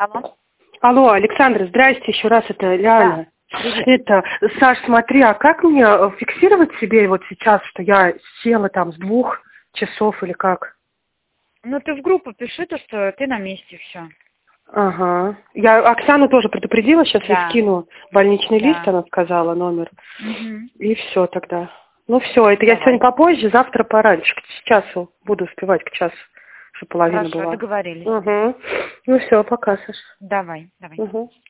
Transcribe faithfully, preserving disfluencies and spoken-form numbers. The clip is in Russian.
Алло. Алло, Александр, здрасте еще раз, это Ляна. Да. Это, Саш, смотри, а как мне фиксировать себе вот сейчас, что я села там с двух часов или как? Ну, ты в группу пиши, то, что ты на месте, все. Ага. Я Оксану тоже предупредила, сейчас Да. я скину больничный Да. лист, она сказала, номер. Угу. И все тогда. Ну все, это Давай. я сегодня попозже, завтра пораньше, к часу буду успевать, к часу, чтобы половина Хорошо, была. договорились. Угу. Ну все, пока, Саш. Давай, давай. Угу.